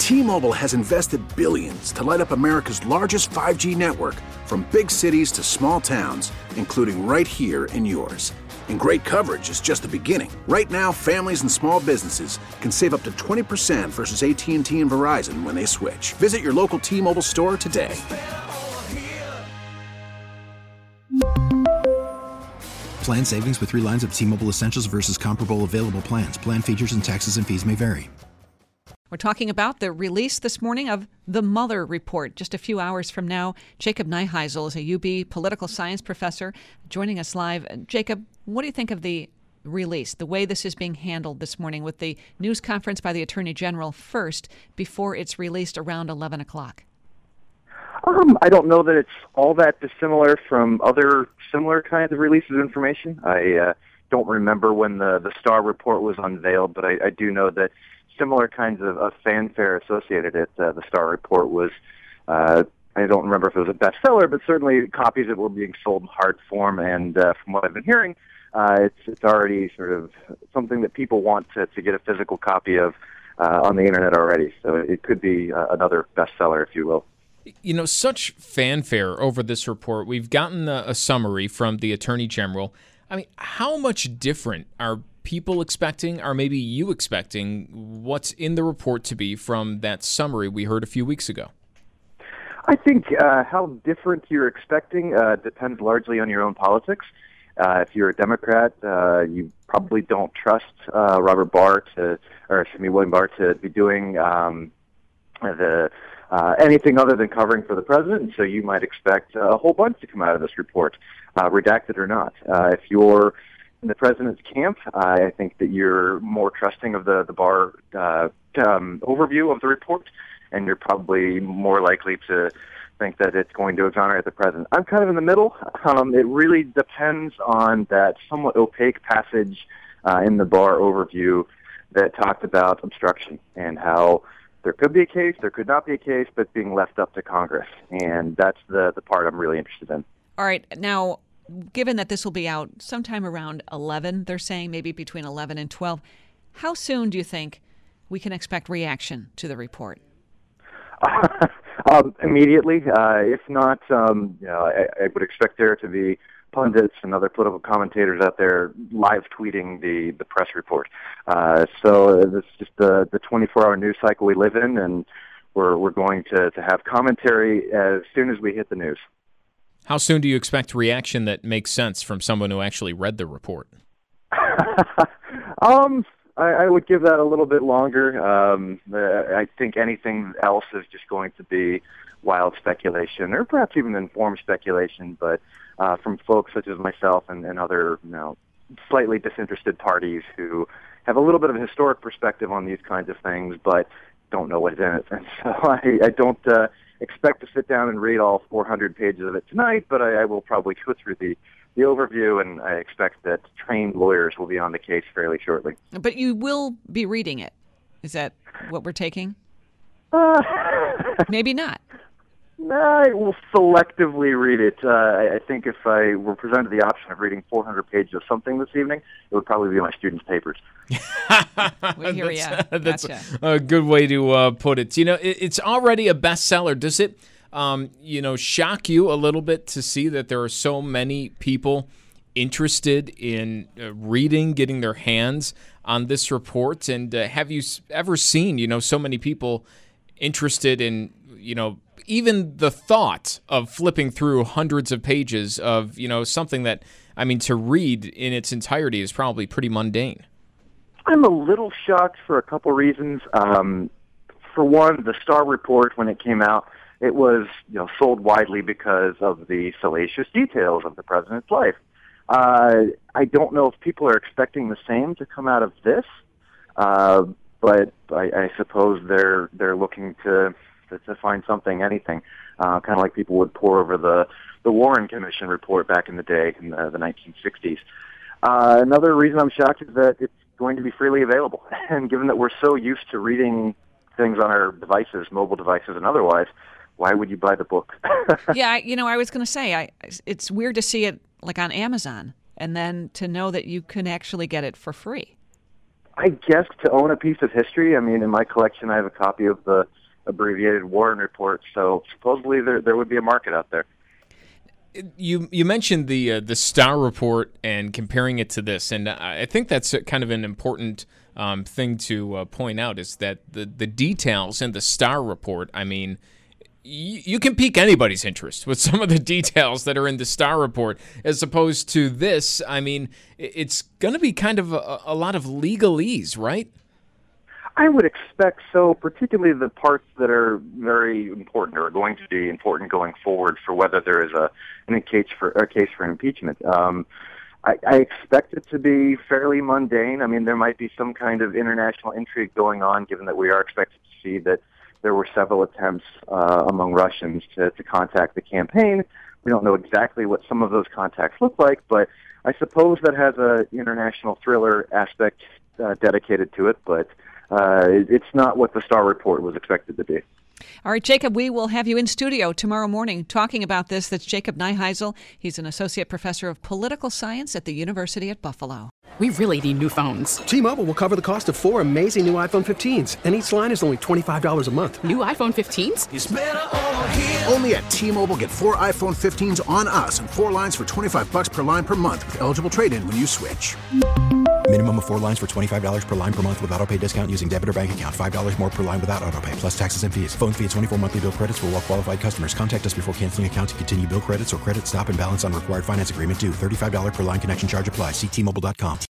T-Mobile has invested billions to light up America's largest 5G network, from big cities to small towns, including right here in yours. And great coverage is just the beginning. Right now, families and small businesses can save up to 20% versus AT&T and Verizon when they switch. Visit your local T-Mobile store today. Plan savings with 3 lines of T-Mobile Essentials versus comparable available plans. Plan features and taxes and fees may vary. We're talking about the release this morning of the Mueller report. Just a few hours from now, Jacob Neuheisel is a UB political science professor joining us live. Jacob, what do you think of the release, the way this is being handled this morning with the news conference by the Attorney General first before it's released around 11 o'clock? I don't know that it's all that dissimilar from other similar kinds of releases of information. I don't remember when the Starr report was unveiled, but I do know that similar kinds of fanfare associated with the Starr report was, I don't remember if it was a bestseller, but certainly copies of it were being sold in hard form, and from what I've been hearing, it's already sort of something that people want to get a physical copy of on the internet already. So it could be another bestseller, if you will. You know, such fanfare over this report. We've gotten a summary from the Attorney General. I mean, how much different are people expecting, or maybe you expecting, what's in the report to be from that summary we heard a few weeks ago? I think how different you're expecting depends largely on your own politics. If you're a Democrat, you probably don't trust William Barr to be doing anything other than covering for the president, and so you might expect a whole bunch to come out of this report, redacted or not. If you're in the president's camp, I think that you're more trusting of the Barr overview of the report, and you're probably more likely to think that it's going to exonerate the president. I'm kind of in the middle. It really depends on that somewhat opaque passage in the Barr overview that talked about obstruction and how there could be a case, there could not be a case, but being left up to Congress. And that's the part I'm really interested in. All right. Now, given that this will be out sometime around 11, they're saying maybe between 11 and 12, how soon do you think we can expect reaction to the report? Immediately. If not, I would expect there to be pundits and other political commentators out there live tweeting the press report. So this is just the 24-hour news cycle we live in, and we're going to have commentary as soon as we hit the news. How soon do you expect reaction that makes sense from someone who actually read the report? I would give that a little bit longer. I think anything else is just going to be wild speculation, or perhaps even informed speculation, but from folks such as myself and other slightly disinterested parties who have a little bit of a historic perspective on these kinds of things, but don't know what's in it. And so I don't expect to sit down and read all 400 pages of it tonight, but I will probably go through the overview, and I expect that trained lawyers will be on the case fairly shortly. But you will be reading it. Is that what we're taking? Maybe not. I will selectively read it. I think if I were presented the option of reading 400 pages of something this evening, it would probably be my students' papers. We hear you. That's Gotcha. a good way to put it. You know, it's already a bestseller. Does it, shock you a little bit to see that there are so many people interested in reading, getting their hands on this report? And have you ever seen, so many people interested in, even the thought of flipping through hundreds of pages of, something that, to read in its entirety is probably pretty mundane? I'm a little shocked for a couple reasons. For one, the Starr report, when it came out, it was sold widely because of the salacious details of the president's life. I don't know if people are expecting the same to come out of this, but I suppose they're looking to find something, anything, kind of like people would pore over the Warren Commission report back in the day in the 1960s. Another reason I'm shocked is that it's going to be freely available, and given that we're so used to reading things on our devices, mobile devices and otherwise, why would you buy the book? Yeah, I was going to say, it's weird to see it like on Amazon, and then to know that you can actually get it for free. I guess to own a piece of history. In my collection, I have a copy of the abbreviated Warren Report. So supposedly there would be a market out there. You mentioned the Starr Report and comparing it to this, and I think that's kind of an important thing to point out is that the details in the Starr Report, I mean, you can pique anybody's interest with some of the details that are in the Starr Report, as opposed to this. I mean, it's going to be kind of a lot of legalese, right? I would expect so, particularly the parts that are very important or are going to be important going forward for whether there is a case for impeachment. I expect it to be fairly mundane. I mean, there might be some kind of international intrigue going on, given that we are expected to see that there were several attempts among Russians to contact the campaign. We don't know exactly what some of those contacts look like, but I suppose that has an international thriller aspect dedicated to it, but it's not what the Starr Report was expected to be. All right, Jacob, we will have you in studio tomorrow morning talking about this. That's Jacob Neuheisel. He's an associate professor of political science at the University at Buffalo. We really need new phones. T-Mobile will cover the cost of 4 amazing new iPhone 15s, and each line is only $25 a month. New iPhone 15s? It's better over here. Only at T-Mobile, get 4 iPhone 15s on us and 4 lines for $25 per line per month with eligible trade-in when you switch. Minimum of 4 lines for $25 per line per month with autopay discount using debit or bank account. $5 more per line without autopay, plus taxes and fees. Phone fee at 24 monthly bill credits for well-qualified customers. Contact us before canceling account to continue bill credits or credit stop and balance on required finance agreement due. $35 per line connection charge applies. See T-Mobile.com.